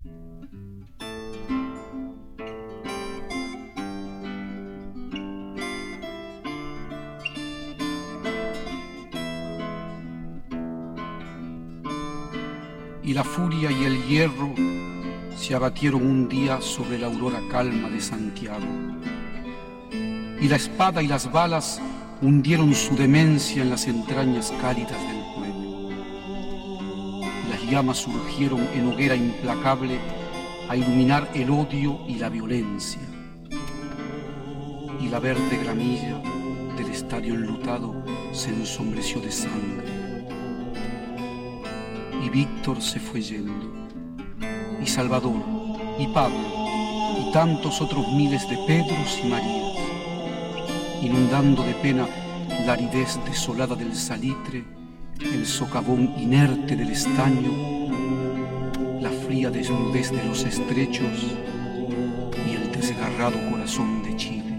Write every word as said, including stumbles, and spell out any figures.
Y la furia y el hierro se abatieron un día sobre la aurora calma de Santiago. Y la espada y las balas hundieron su demencia en las entrañas cálidas del pueblo. Las llamas surgieron en hoguera implacable a iluminar el odio y la violencia. Y la verde gramilla del estadio enlutado se ensombreció de sangre. Y Víctor se fue yendo, y Salvador, y Pablo, y tantos otros miles de Pedros y Marías, inundando de pena la aridez desolada del salitre, el socavón inerte del estaño, la fría desnudez de los estrechos y el desgarrado corazón de Chile.